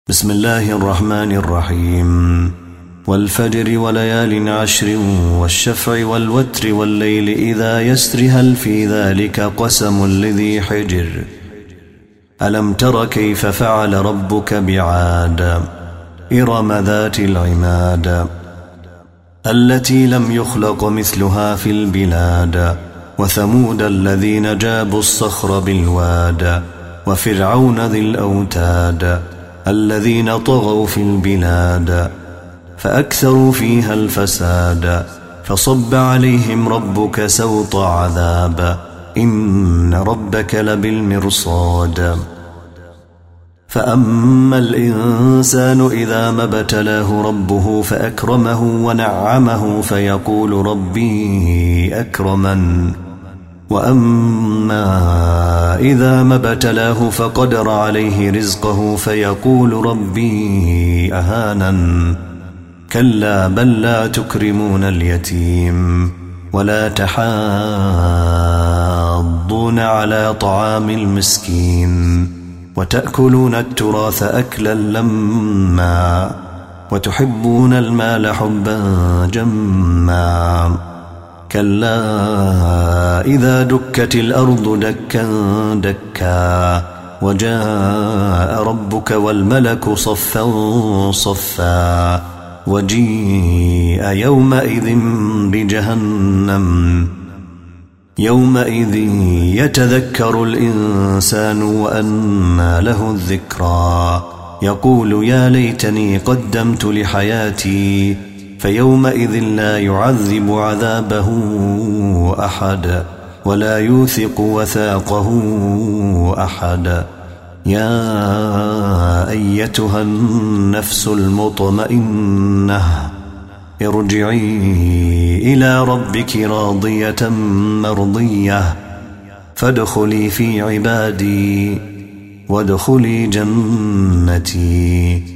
بسم الله الرحمن الرحيم. والفجر وليال عشر والشفع والوتر والليل إذا يسر هل في ذلك قسم لذي حجر ألم تر كيف فعل ربك بعاد إرم ذات العماد التي لم يخلق مثلها في البلاد وثمود الذين جابوا الصخر بالواد وفرعون ذي الأوتاد الذين طغوا في البلاد فأكثروا فيها الفساد فصب عليهم ربك سوط عذاب إن ربك لبالمرصاد فأما الإنسان إذا ما ابتلاه ربه فأكرمه ونعمه فيقول ربي أكرمن وأما إذا ما ابتلاه فقدر عليه رزقه فيقول ربي أهانن كلا بل لا تكرمون اليتيم ولا تحاضون على طعام المسكين وتأكلون التراث أكلا لما وتحبون المال حبا جما كلا إذا دكت الأرض دكا دكا وجاء ربك والملك صفا صفا وجيء يومئذ بجهنم يومئذ يتذكر الإنسان وأنى له الذكرى يقول يا ليتني قدمت لحياتي فيومئذ لا يعذب عذابه أحد ولا يوثق وثاقه أحد يا أيتها النفس المطمئنة ارجعي إلى ربك راضية مرضية فادخلي في عبادي وادخلي جنتي.